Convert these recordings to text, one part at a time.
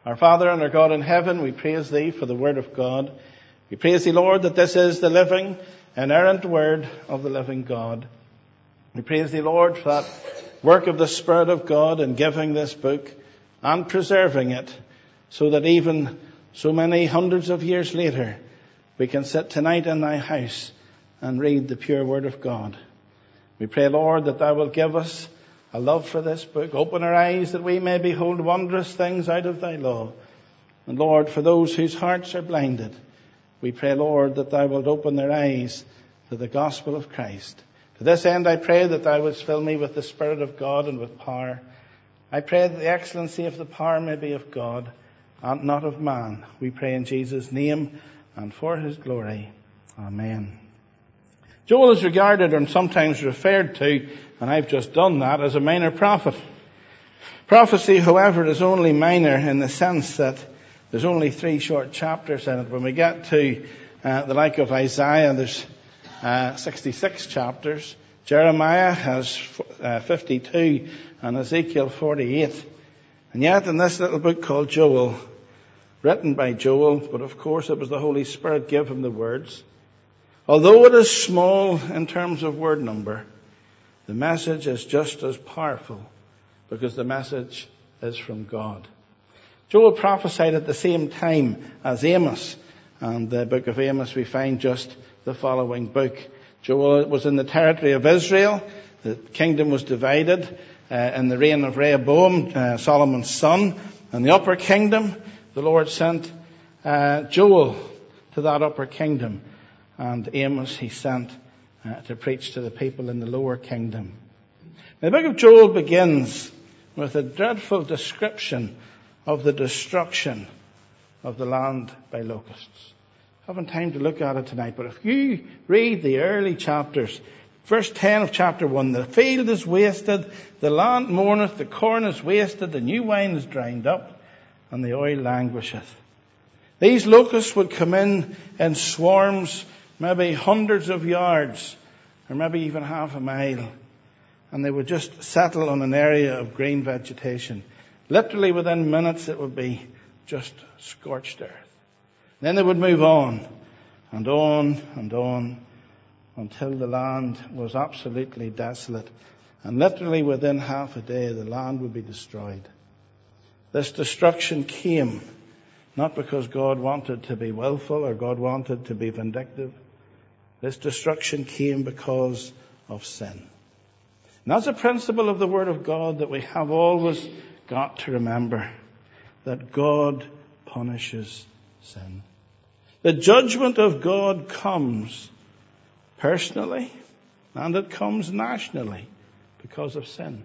Our Father and our God in heaven, we praise Thee for the Word of God. We praise Thee, Lord, that this is the living, inerrant Word of the living God. We praise Thee, Lord, for that work of the Spirit of God in giving this book and preserving it, so that even so many hundreds of years later, we can sit tonight in Thy house and read the pure Word of God. We pray, Lord, that Thou wilt give us a love for this book. Open our eyes that we may behold wondrous things out of Thy law. And Lord, for those whose hearts are blinded, we pray, Lord, that Thou wilt open their eyes to the gospel of Christ. To this end, I pray that Thou wouldst fill me with the Spirit of God and with power. I pray that the excellency of the power may be of God and not of man. We pray in Jesus' name and for His glory. Amen. Joel is regarded and sometimes referred to, and I've just done that, as a minor prophet. Prophecy, however, is only minor in the sense that there's only 3 short chapters in it. When we get to the like of Isaiah, there's 66 chapters. Jeremiah has 52 and Ezekiel 48. And yet in this little book called Joel, written by Joel, but of course it was the Holy Spirit gave him the words. Although it is small in terms of word number, the message is just as powerful because the message is from God. Joel prophesied at the same time as Amos. And the book of Amos we find just the following book. Joel was in the territory of Israel. The kingdom was divided in the reign of Rehoboam, Solomon's son. In the upper kingdom, the Lord sent Joel to that upper kingdom. And Amos he sent to preach to the people in the lower kingdom. Now, the book of Joel begins with a dreadful description of the destruction of the land by locusts. I haven't time to look at it tonight, but if you read the early chapters, verse 10 of chapter 1, the field is wasted, the land mourneth, the corn is wasted, the new wine is dried up, and the oil languisheth. These locusts would come in swarms, maybe hundreds of yards, or maybe even half a mile. And they would just settle on an area of green vegetation. Literally within minutes it would be just scorched earth. Then they would move on, and on, and on, until the land was absolutely desolate. And literally within half a day the land would be destroyed. This destruction came not because God wanted to be willful or God wanted to be vindictive. This destruction came because of sin. And that's a principle of the Word of God that we have always got to remember. That God punishes sin. The judgment of God comes personally and it comes nationally because of sin.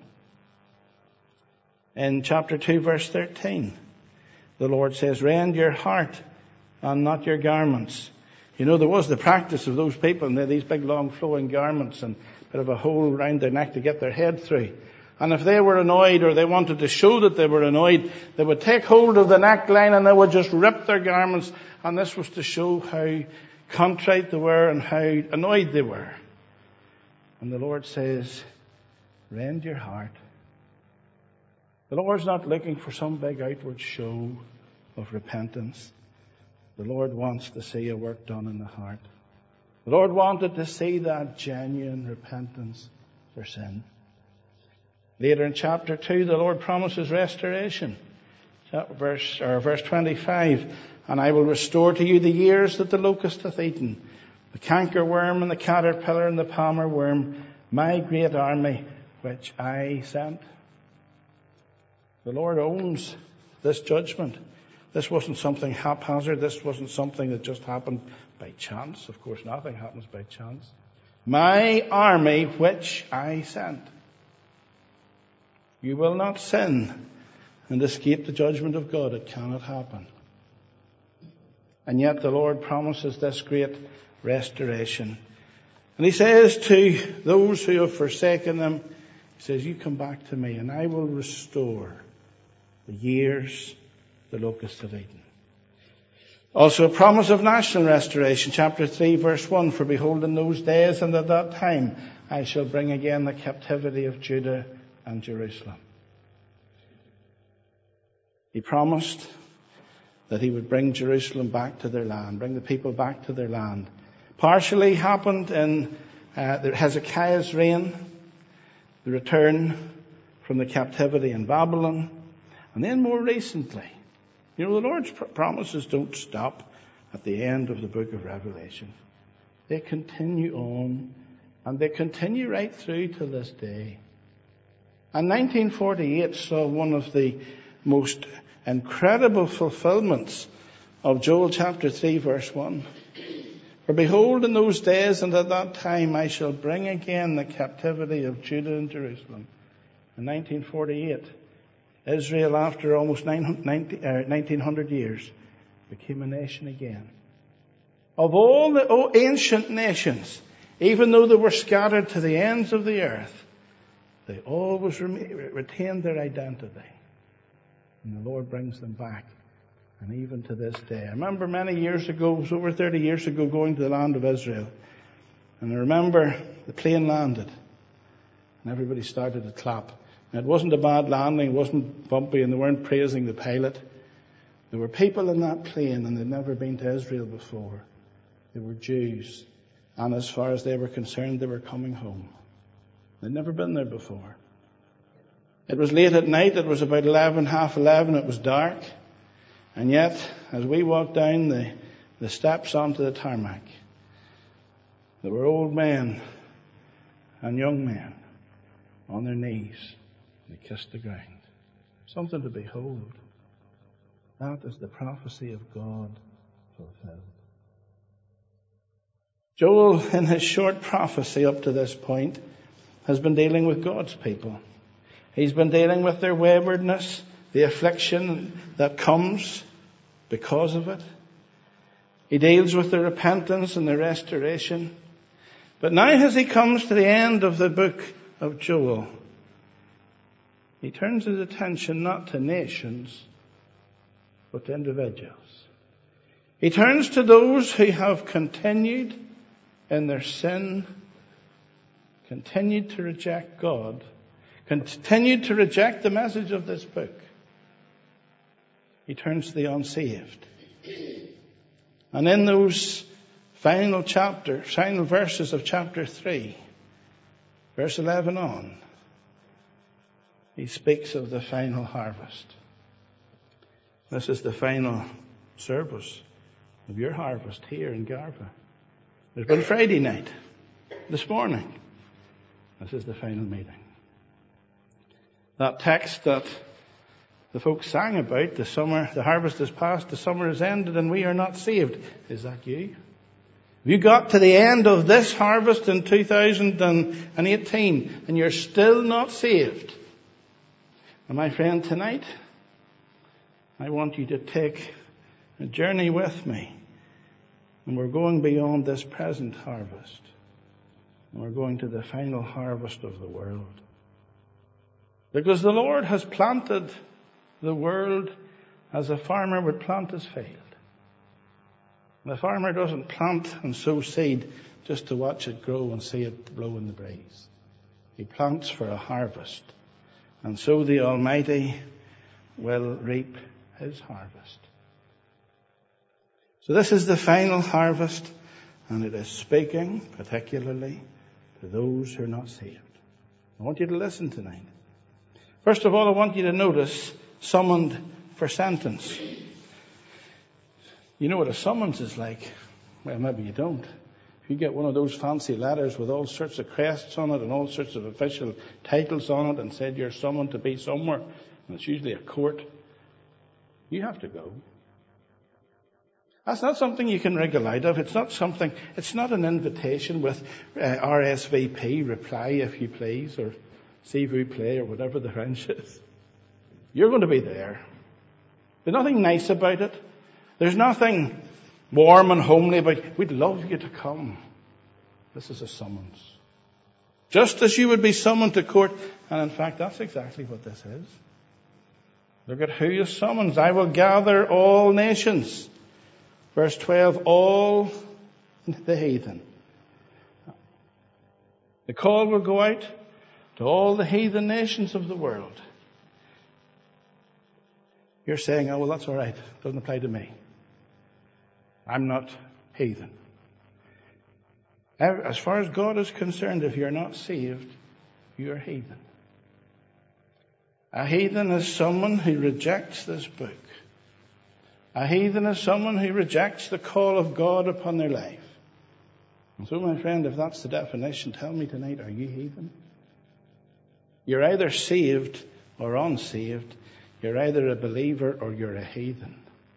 In chapter 2 verse 13, the Lord says, "Rend your heart and not your garments." You know, there was the practice of those people, and they had these big long flowing garments and a bit of a hole round their neck to get their head through. And if they were annoyed or they wanted to show that they were annoyed, they would take hold of the neckline and they would just rip their garments. And this was to show how contrite they were and how annoyed they were. And the Lord says, rend your heart. The Lord's not looking for some big outward show of repentance. The Lord wants to see a work done in the heart. The Lord wanted to see that genuine repentance for sin. Later in chapter 2, the Lord promises restoration. Verse 25, "And I will restore to you the years that the locust hath eaten, the cankerworm and the caterpillar and the palmer worm, my great army which I sent." The Lord owns this judgment. This wasn't something haphazard. This wasn't something that just happened by chance. Of course, nothing happens by chance. My army which I sent. You will not sin and escape the judgment of God. It cannot happen. And yet the Lord promises this great restoration. And He says to those who have forsaken Him, He says, you come back to me and I will restore the years the locusts have eaten. Also a promise of national restoration. Chapter 3 verse 1, "For behold in those days and at that time I shall bring again the captivity of Judah and Jerusalem." He promised that he would bring Jerusalem back to their land, bring the people back to their land. Partially happened in Hezekiah's reign, the return from the captivity in Babylon. And then more recently, the Lord's promises don't stop at the end of the book of Revelation. They continue on, and they continue right through to this day. And 1948 saw one of the most incredible fulfillments of Joel chapter 3 verse 1. For behold, in those days and at that time I shall bring again the captivity of Judah and Jerusalem. In 1948, Israel, after almost 1900 years, became a nation again. Of all the ancient nations, even though they were scattered to the ends of the earth, they always retained their identity. And the Lord brings them back. And even to this day. I remember many years ago, it was over 30 years ago, going to the land of Israel. And I remember the plane landed. And everybody started to clap. And it wasn't a bad landing, it wasn't bumpy, and they weren't praising the pilot. There were people in that plane, and they'd never been to Israel before. They were Jews. And as far as they were concerned, they were coming home. They'd never been there before. It was late at night, it was about half 11, it was dark. And yet, as we walked down the steps onto the tarmac, there were old men and young men on their knees. They kissed the ground. Something to behold. That is the prophecy of God fulfilled. Joel, in his short prophecy up to this point, has been dealing with God's people. He's been dealing with their waywardness, the affliction that comes because of it. He deals with the repentance and the restoration. But now as he comes to the end of the book of Joel, he turns his attention not to nations, but to individuals. He turns to those who have continued in their sin, continued to reject God, continued to reject the message of this book. He turns to the unsaved. And in those final verses of chapter 3, verse 11 on, he speaks of the final harvest. This is the final service of your harvest here in Garva. There's been Friday night, this morning. This is the final meeting. That text that the folks sang about, the harvest is past, the summer is ended, and we are not saved. Is that you? Have you got to the end of this harvest in 2018 and you're still not saved? And my friend, tonight, I want you to take a journey with me. And we're going beyond this present harvest. And we're going to the final harvest of the world. Because the Lord has planted the world as a farmer would plant his field. The farmer doesn't plant and sow seed just to watch it grow and see it blow in the breeze. He plants for a harvest. And so the Almighty will reap his harvest. So this is the final harvest, and it is speaking particularly to those who are not saved. I want you to listen tonight. First of all, I want you to notice summoned for sentence. You know what a summons is like? Well, maybe you don't. If you get one of those fancy letters with all sorts of crests on it and all sorts of official titles on it and said you're summoned to be somewhere, and it's usually a court, you have to go. That's not something you can wriggle out of. It's not an invitation with RSVP, reply if you please, or s'il vous plaît, or whatever the French is. You're going to be there. There's nothing nice about it. There's nothing warm and homely about it. We'd love you to come. This is a summons. Just as you would be summoned to court. And in fact, that's exactly what this is. Look at who you summons. I will gather all nations. Verse 12, all the heathen. The call will go out to all the heathen nations of the world. you're saying, oh, well, that's all right. Doesn't apply to me. I'm not heathen. As far as God is concerned, if you're not saved, you're heathen. A heathen is someone who rejects this book. A heathen is someone who rejects the call of God upon their life. And so, my friend, if that's the definition, tell me tonight, are you heathen? You're either saved or unsaved. You're either a believer or you're a heathen.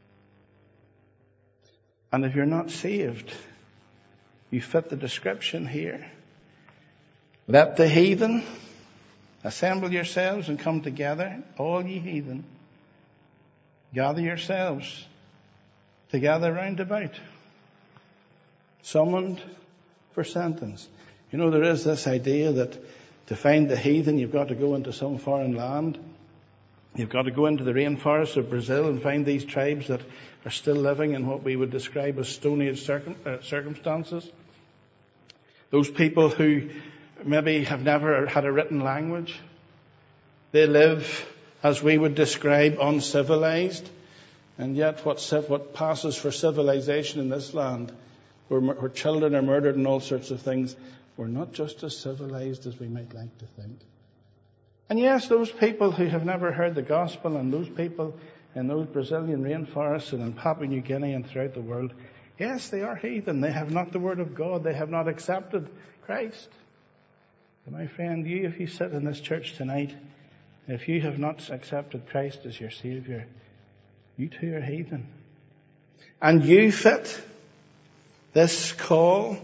And if you're not saved, you fit the description here. Let the heathen assemble yourselves and come together, all ye heathen. Gather yourselves together round about. Summoned for sentence. You know, there is this idea that to find the heathen, you've got to go into some foreign land. You've got to go into the rainforests of Brazil and find these tribes that are still living in what we would describe as Stone Age circumstances. Those people who maybe have never had a written language. They live, as we would describe, uncivilized. And yet what passes for civilization in this land, where children are murdered and all sorts of things, we're not just as civilized as we might like to think. And yes, those people who have never heard the gospel, and those people in those Brazilian rainforests and in Papua New Guinea and throughout the world, yes, they are heathen. They have not the word of God. They have not accepted Christ. But my friend, if you sit in this church tonight, if you have not accepted Christ as your Savior, you too are heathen. And you fit this call,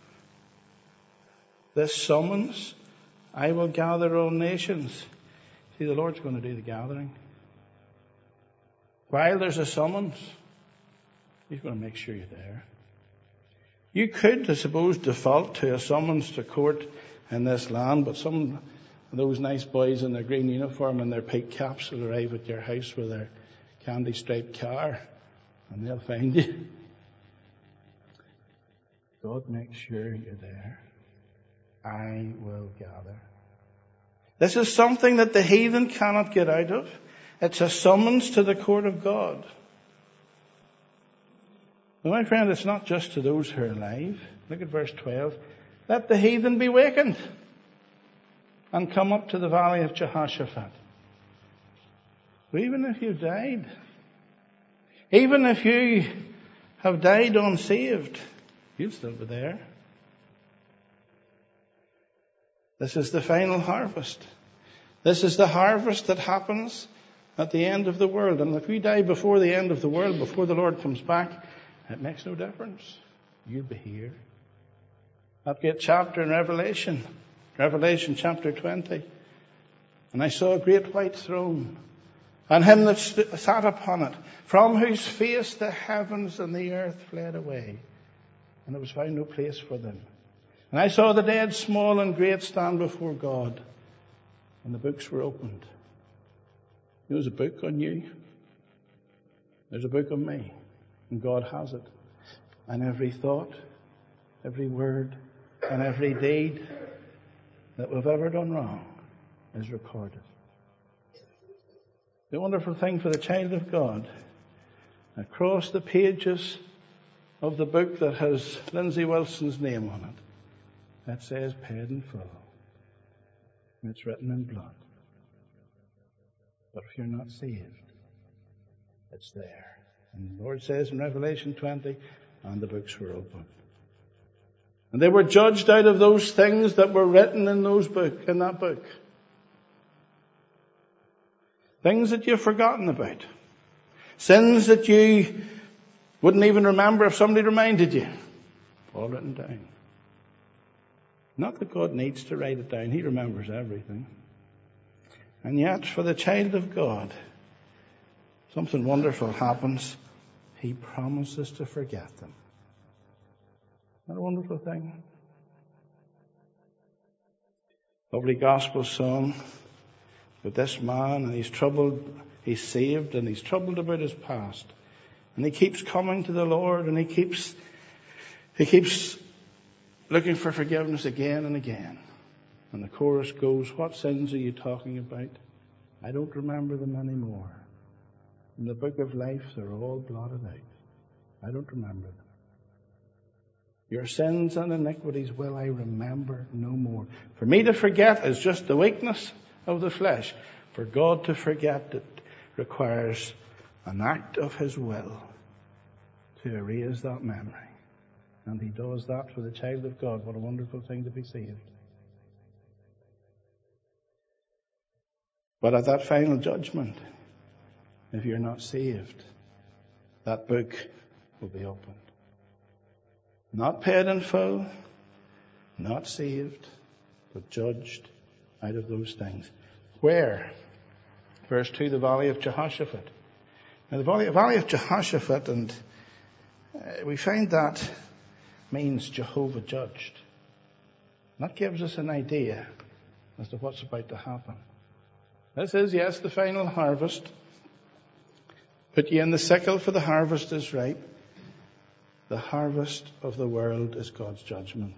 this summons, I will gather all nations. See, the Lord's going to do the gathering. While there's a summons, He's going to make sure you're there. You could, I suppose, default to a summons to court in this land, but some of those nice boys in their green uniform and their peak caps will arrive at your house with their candy-striped car, and they'll find you. God makes sure you're there. I will gather. This is something that the heathen cannot get out of. It's a summons to the court of God. But my friend, it's not just to those who are alive. Look at verse 12. Let the heathen be wakened and come up to the valley of Jehoshaphat. So even if you've died, even if you have died unsaved, you'll still be there. This is the final harvest. This is the harvest that happens at the end of the world. And if we die before the end of the world, before the Lord comes back, it makes no difference. You'll be here. That great chapter in Revelation chapter 20. And I saw a great white throne, and him that sat upon it, from whose face the heavens and the earth fled away, and there was found no place for them. And I saw the dead, small and great, stand before God, and the books were opened. You know, there's a book on you. There's a book on me, and God has it. And every thought, every word, and every deed that we've ever done wrong is recorded. The wonderful thing for the child of God, across the pages of the book that has Lindsay Wilson's name on it, that says paid in full. And it's written in blood. But if you're not saved, it's there. And the Lord says in Revelation 20, and the books were opened. And they were judged out of those things that were written in that book. Things that you've forgotten about. Sins that you wouldn't even remember if somebody reminded you. All written down. Not that God needs to write it down. He remembers everything. And yet, for the child of God, something wonderful happens. He promises to forget them. Isn't that a wonderful thing? Lovely gospel song. But this man, and he's troubled, he's saved, and he's troubled about his past. And he keeps coming to the Lord, and he keeps looking for forgiveness again and again. And the chorus goes, what sins are you talking about? I don't remember them anymore. In the book of life, they're all blotted out. I don't remember them. Your sins and iniquities will I remember no more. For me to forget is just the weakness of the flesh. For God to forget it requires an act of His will to erase that memory. And He does that for the child of God. What a wonderful thing to be saved. But at that final judgment, if you're not saved, that book will be opened. Not paid in full, not saved, but judged out of those things. Where? Verse 2, the valley of Jehoshaphat. Now the valley of Jehoshaphat, and we find that means Jehovah judged. And that gives us an idea as to what's about to happen. This is, yes, the final harvest. Put ye in the sickle, for the harvest is ripe. The harvest of the world is God's judgment.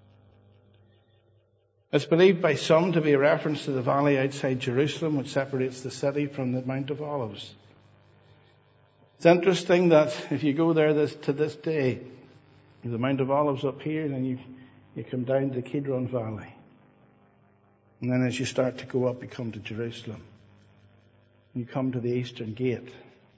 It's believed by some to be a reference to the valley outside Jerusalem, which separates the city from the Mount of Olives. It's interesting that if you go there to this day, the Mount of Olives up here, and then you come down to the Kidron Valley. And then as you start to go up, you come to Jerusalem. You come to the Eastern Gate.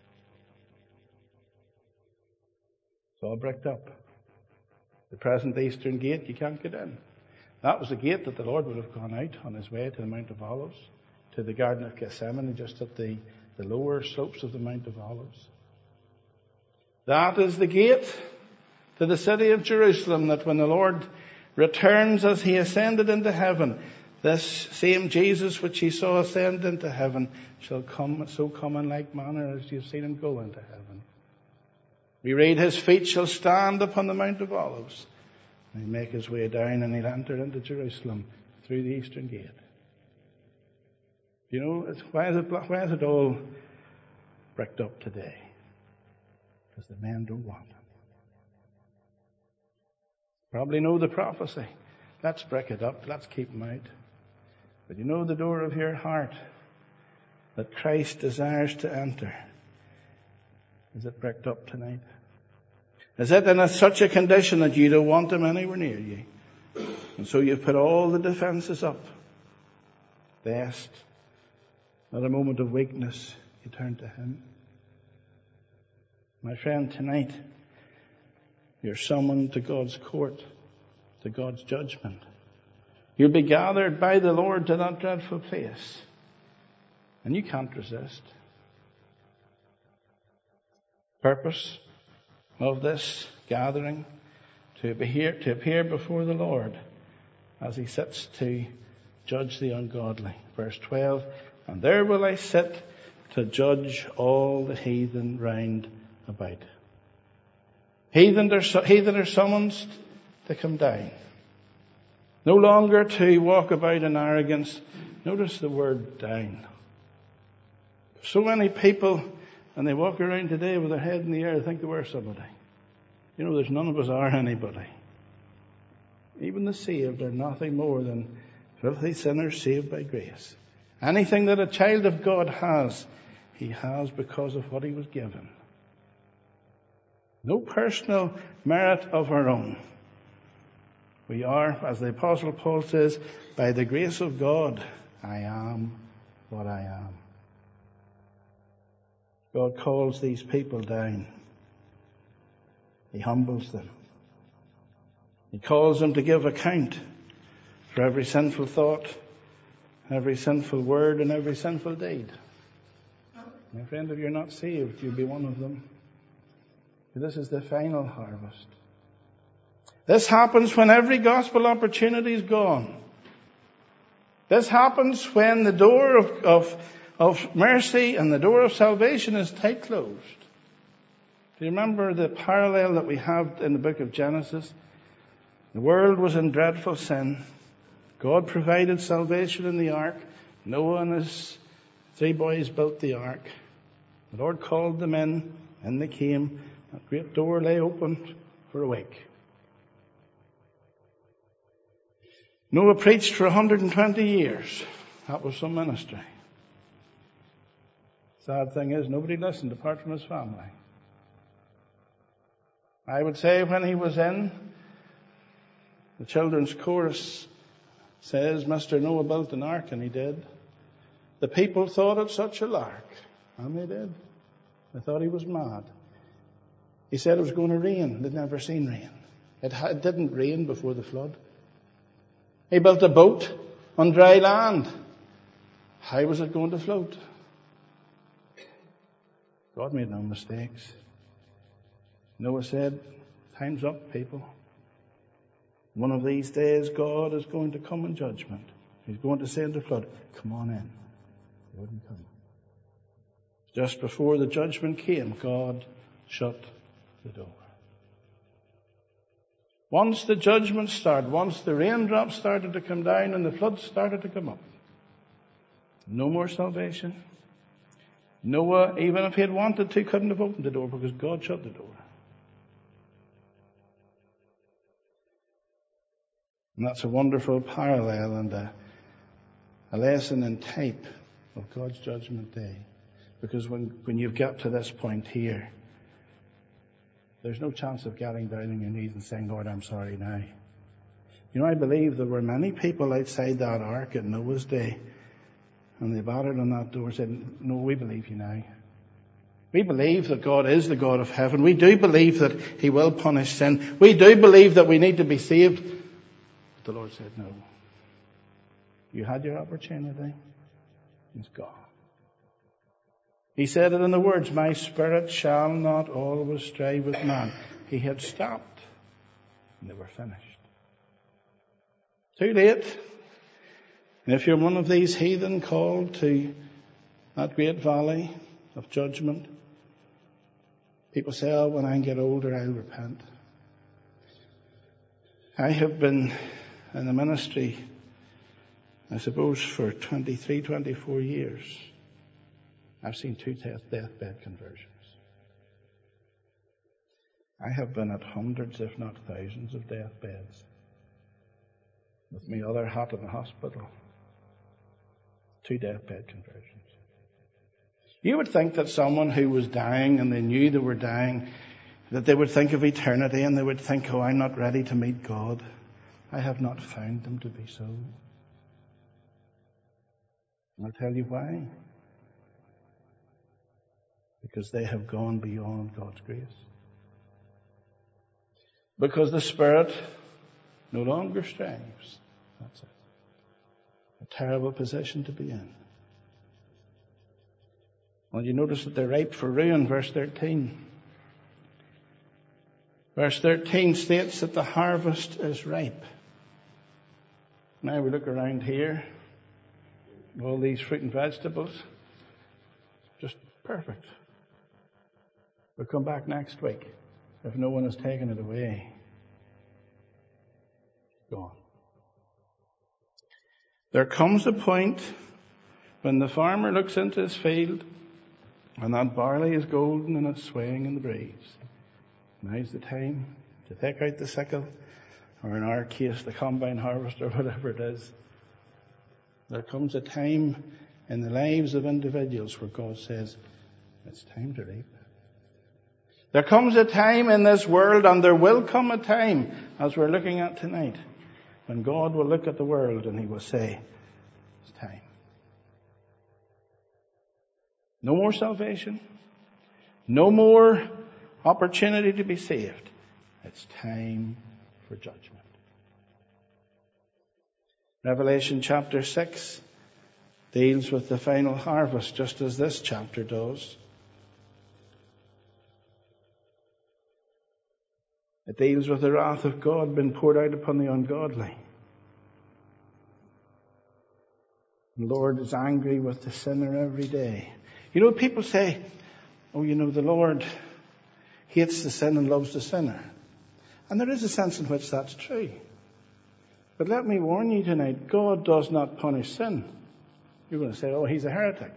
It's all bricked up. The present Eastern Gate, you can't get in. That was the gate that the Lord would have gone out on His way to the Mount of Olives, to the Garden of Gethsemane, just at the lower slopes of the Mount of Olives. That is the gate to the city of Jerusalem, that when the Lord returns as He ascended into heaven, this same Jesus which He saw ascend into heaven shall come in like manner as you've seen Him go into heaven. We read, His feet shall stand upon the Mount of Olives. And He'll make His way down and He'll enter into Jerusalem through the Eastern Gate. You know, why is it all bricked up today? Because the men don't want it. Probably know the prophecy. Let's brick it up. Let's keep them out. But you know the door of your heart that Christ desires to enter. Is it bricked up tonight? Is it in such a condition that you don't want Him anywhere near you? And so you've put all the defenses up. Lest, at a moment of weakness, you turn to Him. My friend, tonight, you're summoned to God's court, to God's judgment. You'll be gathered by the Lord to that dreadful place. And you can't resist. Purpose of this gathering, to appear before the Lord as He sits to judge the ungodly. Verse 12, and there will I sit to judge all the heathen round about. Heathen are summoned to come down. No longer to walk about in arrogance. Notice the word down. So many people, and they walk around today with their head in the air, think they were somebody. You know, there's none of us are anybody. Even the saved are nothing more than filthy sinners saved by grace. Anything that a child of God has, he has because of what he was given. No personal merit of our own. We are, as the Apostle Paul says, by the grace of God, I am what I am. God calls these people down. He humbles them. He calls them to give account for every sinful thought, every sinful word, and every sinful deed. My friend, if you're not saved, you'll be one of them. This is the final harvest. This happens when every gospel opportunity is gone. This happens when the door of mercy and the door of salvation is tight closed. Do you remember the parallel that we have in the book of Genesis? The world was in dreadful sin. God provided salvation in the ark. Noah and his 3 boys built the ark. The Lord called them in, and they came. That great door lay open for a week. Noah preached for 120 years. That was some ministry. Sad thing is, nobody listened apart from his family. I would say when he was in, the children's chorus says, Mr. Noah built an ark, and he did. The people thought it such a lark, and they did. They thought he was mad. He said it was going to rain. They'd never seen rain. It didn't rain before the flood. He built a boat on dry land. How was it going to float? God made no mistakes. Noah said, time's up, people. One of these days, God is going to come in judgment. He's going to send a flood. Come on in. He wouldn't come. Just before the judgment came, God shut the door. Once the judgment started, once the raindrops started to come down and the floods started to come up, no more salvation. Noah, even if he had wanted to, couldn't have opened the door because God shut the door. And that's a wonderful parallel and a lesson in type of God's judgment day. Because when you've got to this point here, there's no chance of getting down on your knees and saying, Lord, I'm sorry now. You know, I believe there were many people outside that ark in Noah's day, and they battered on that door and said, no, we believe you now. We believe that God is the God of heaven. We do believe that He will punish sin. We do believe that we need to be saved. But the Lord said, no. You had your opportunity. It's gone. He said it in the words, my spirit shall not always strive with man. He had stopped, and they were finished. Too late. And if you're one of these heathen called to that great valley of judgment, people say, oh, when I get older, I'll repent. I have been in the ministry, I suppose, for 23, 24 years. I've seen 2 deathbed conversions. I have been at hundreds, if not thousands, of deathbeds. With me other hat in the hospital. 2 deathbed conversions. You would think that someone who was dying and they knew they were dying, that they would think of eternity and they would think, oh, I'm not ready to meet God. I have not found them to be so. And I'll tell you why. Because they have gone beyond God's grace. Because the Spirit no longer strives. That's it. A terrible position to be in. Well, you notice that they're ripe for ruin, verse 13. Verse 13 states that the harvest is ripe. Now we look around here, all these fruit and vegetables, just perfect. We'll come back next week if no one has taken it away. Gone. There comes a point when the farmer looks into his field and that barley is golden and it's swaying in the breeze. Now's the time to take out the sickle, or in our case, the combine harvester, or whatever it is. There comes a time in the lives of individuals where God says, it's time to reap. There comes a time in this world, and there will come a time, as we're looking at tonight, when God will look at the world and He will say, it's time. No more salvation. No more opportunity to be saved. It's time for judgment. Revelation chapter 6 deals with the final harvest, just as this chapter does. It deals with the wrath of God being poured out upon the ungodly. The Lord is angry with the sinner every day. You know, people say, oh, you know, the Lord hates the sin and loves the sinner. And there is a sense in which that's true. But let me warn you tonight, God does not punish sin. You're going to say, oh, he's a heretic.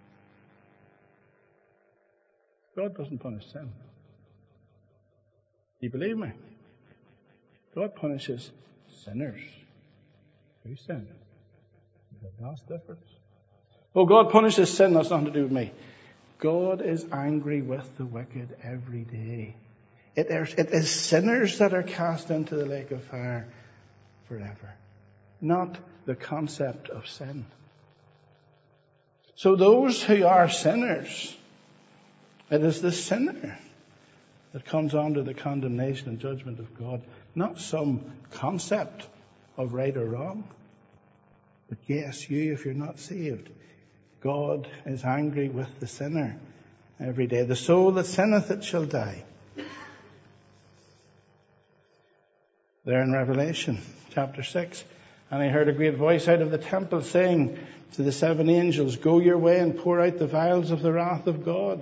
God doesn't punish sin. Do you believe me? God punishes sinners. Who sin? There's a vast difference. Oh, God punishes sin, that's nothing to do with me. God is angry with the wicked every day. It is sinners that are cast into the lake of fire forever, not the concept of sin. So those who are sinners, it is the sinner that comes under the condemnation and judgment of God, not some concept of right or wrong. But yes, you, if you're not saved, God is angry with the sinner every day. The soul that sinneth, it shall die. There in Revelation chapter 6. And I heard a great voice out of the temple saying to the 7 angels, go your way and pour out the vials of the wrath of God.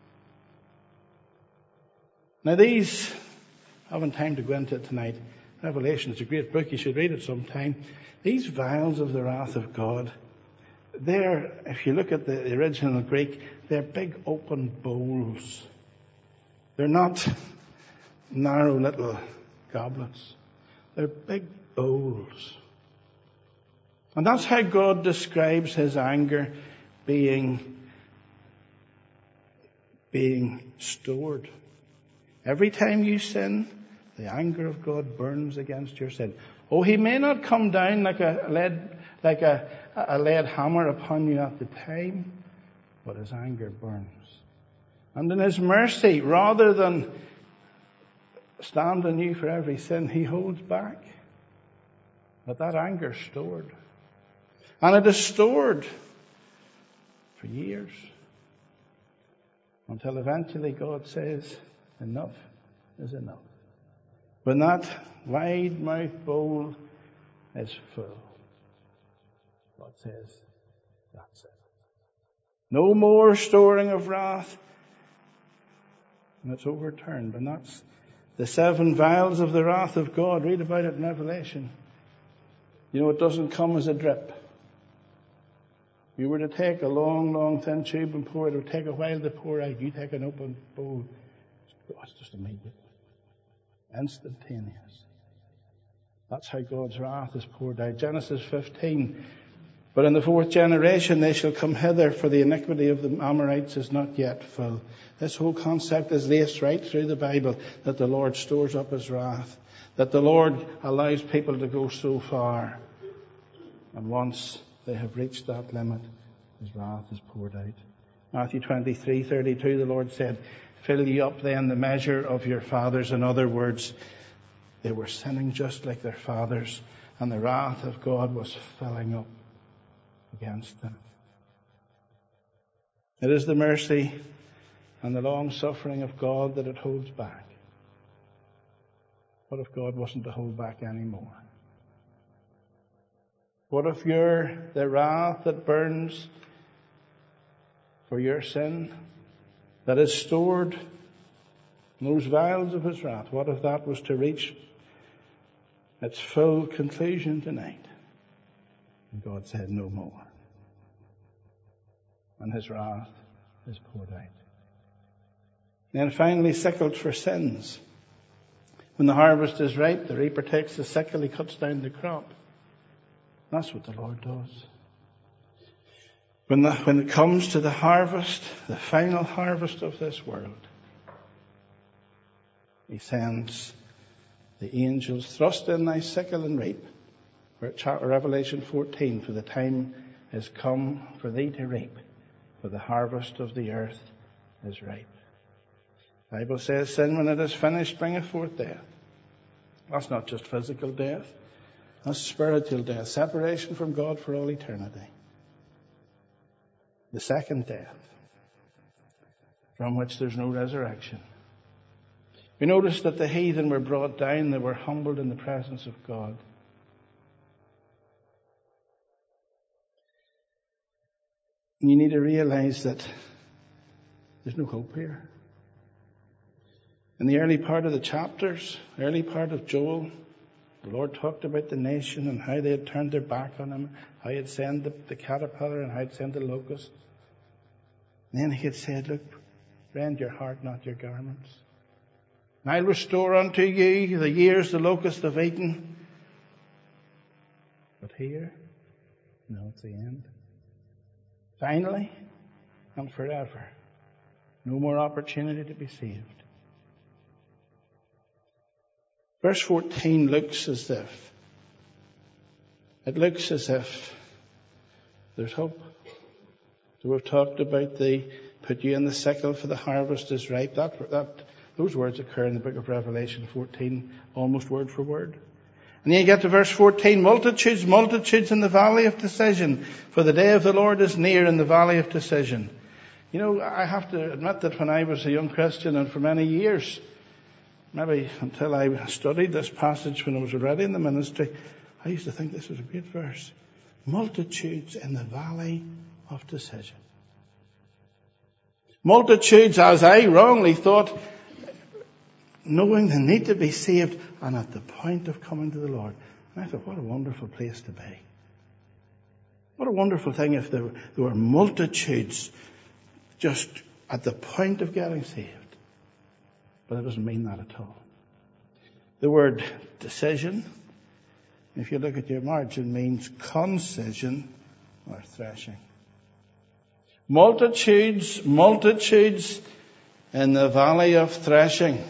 Now these, I haven't time to go into it tonight. Revelation is a great book. You should read it sometime. These vials of the wrath of God, they're, if you look at the original Greek, they're big open bowls. They're not narrow little goblets. They're big bowls. And that's how God describes his anger being stored. Every time you sin, the anger of God burns against your sin. Oh, he may not come down like a lead hammer upon you at the time, but his anger burns. And in his mercy, rather than stand on you for every sin, he holds back. But that anger is stored. And it is stored for years. Until eventually God says, enough is enough. When that wide-mouthed bowl is full, God says, that's it. No more storing of wrath. And it's overturned. And that's the 7 vials of the wrath of God. Read about it in Revelation. You know, it doesn't come as a drip. If you were to take a long, long, thin tube and pour it, it would take a while to pour out. You take an open bowl, it's just immediate. Instantaneous. That's how God's wrath is poured out. Genesis 15. But in the 4th generation they shall come hither, for the iniquity of the Amorites is not yet full. This whole concept is laced right through the Bible, that the Lord stores up his wrath, that the Lord allows people to go so far. And once they have reached that limit, his wrath is poured out. Matthew 23:32, the Lord said, fill ye up then the measure of your fathers. In other words, they were sinning just like their fathers, and the wrath of God was filling up against them. It is the mercy and the long suffering of God that it holds back. What if God wasn't to hold back anymore? What if you're the wrath that burns for your sin, that is stored in those vials of his wrath? What if that was to reach its full conclusion tonight? And God said no more. And his wrath is poured out. Then finally, sickled for sins. When the harvest is ripe, the reaper takes the sickle, he cuts down the crop. That's what the Lord does. When it comes to the harvest, the final harvest of this world, he sends the angels, thrust in thy sickle and reap. We're at Revelation 14, for the time is come for thee to reap, for the harvest of the earth is ripe. The Bible says, sin when it is finished bringeth forth death. That's not just physical death. That's spiritual death. Separation from God for all eternity. The second death, from which there's no resurrection. We notice that the heathen were brought down. They were humbled in the presence of God. And you need to realize that there's no hope here. In the early part of the chapters, early part of Joel, the Lord talked about the nation and how they had turned their back on him, how he had sent the caterpillar and how he had sent the locust. And then he had said, look, rend your heart, not your garments. And I'll restore unto you the years the locusts have eaten. But here, no, it's the end. Finally and forever, No more opportunity to be saved. Verse 14 looks as if there's hope. So we've talked about the put you in the sickle for the harvest is ripe. Those words occur in the book of Revelation 14, almost word for word. And then you get to verse 14, multitudes in the valley of decision, for the day of the Lord is near in the valley of decision. You know, I have to admit that when I was a young Christian and for many years, maybe until I studied this passage when I was already in the ministry, I used to think this was a great verse. Multitudes in the valley of decision. Multitudes, as I wrongly thought, knowing they need to be saved and at the point of coming to the Lord. And I thought, what a wonderful place to be. What a wonderful thing if there were multitudes just at the point of getting saved. But it doesn't mean that at all. The word decision, if you look at your margin, means concision or threshing. Multitudes in the valley of threshing.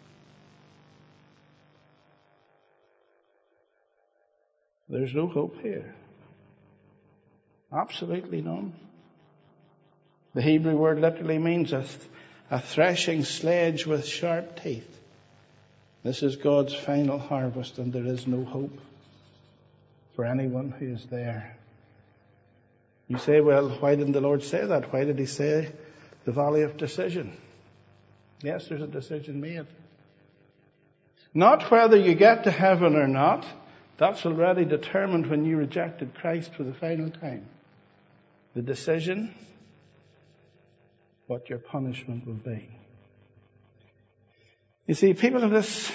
There's no hope here. Absolutely none. The Hebrew word literally means a threshing sledge with sharp teeth. This is God's final harvest, and there is no hope for anyone who is there. You say, well, why didn't the Lord say that? Why did he say the valley of decision? Yes, there's a decision made. Not whether you get to heaven or not. That's already determined when you rejected Christ for the final time. The decision, what your punishment will be. You see, people have this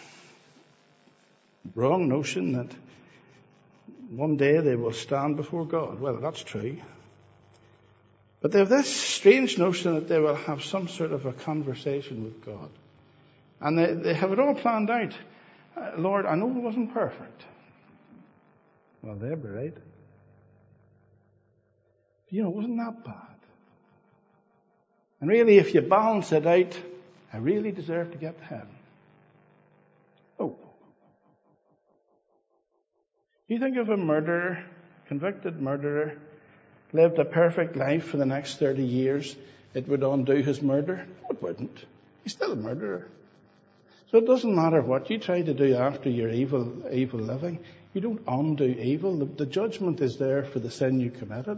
wrong notion that one day they will stand before God. Well, that's true. But they have this strange notion that they will have some sort of a conversation with God. And they have it all planned out. Lord, I know it wasn't perfect. Well, they'll be right. You know, it wasn't that bad. And really, if you balance it out, I really deserve to get to heaven. Oh. You think if a murderer, convicted murderer, lived a perfect life for the next 30 years, it would undo his murder? No, it wouldn't. He's still a murderer. So it doesn't matter what you try to do after your evil living. You don't undo evil. The judgment is there for the sin you committed.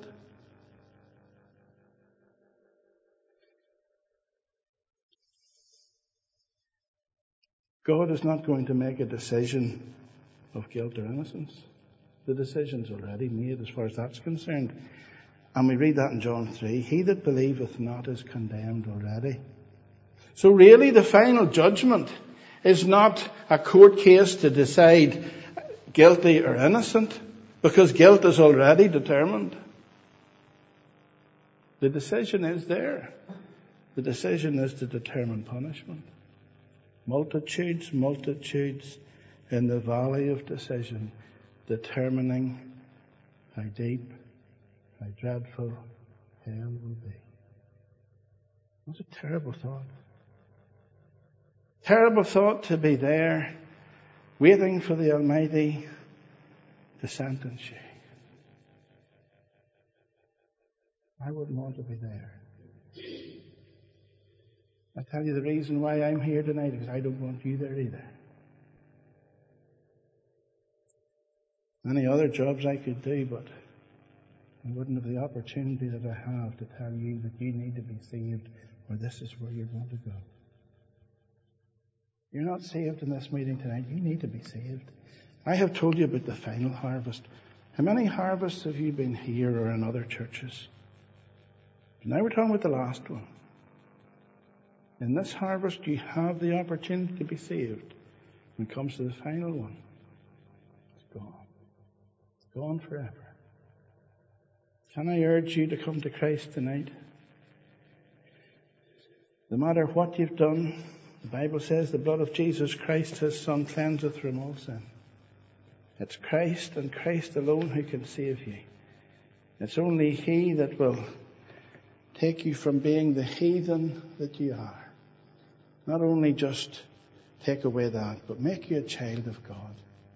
God is not going to make a decision of guilt or innocence. The decision's already made as far as that's concerned. And we read that in John 3. He that believeth not is condemned already. So really the final judgment is not a court case to decide guilty or innocent, because guilt is already determined. The decision is there. The decision is to determine punishment. Multitudes in the valley of decision, determining how deep, how dreadful hell will be. What a terrible thought. Terrible thought to be there, waiting for the Almighty to sentence you. I wouldn't want to be there. I tell you the reason why I'm here tonight is I don't want you there either. Many other jobs I could do, but I wouldn't have the opportunity that I have to tell you that you need to be saved, or this is where you're going to go. You're not saved in this meeting tonight. You need to be saved. I have told you about the final harvest. How many harvests have you been here or in other churches? Now we're talking about the last one. In this harvest, you have the opportunity to be saved. When it comes to the final one, it's gone. It's gone forever. Can I urge you to come to Christ tonight? No matter what you've done, the Bible says the blood of Jesus Christ, His Son, cleanseth from all sin. It's Christ and Christ alone who can save you. It's only He that will take you from being the heathen that you are. Not only just take away that, but make you a child of God.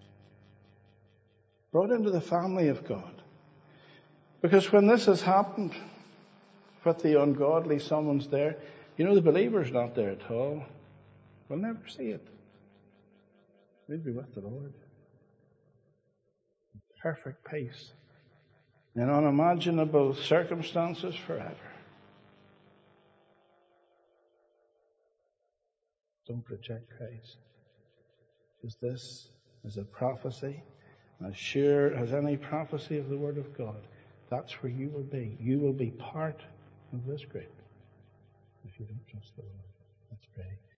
Brought into the family of God. Because when this has happened with the ungodly, someone's there, the believer's not there at all. We'll never see it. We'll be with the Lord. Perfect peace. In unimaginable circumstances forever. Don't reject Christ. Because this is a prophecy, as sure as any prophecy of the Word of God. That's where you will be. You will be part of this group if you don't trust the Lord. Let's pray.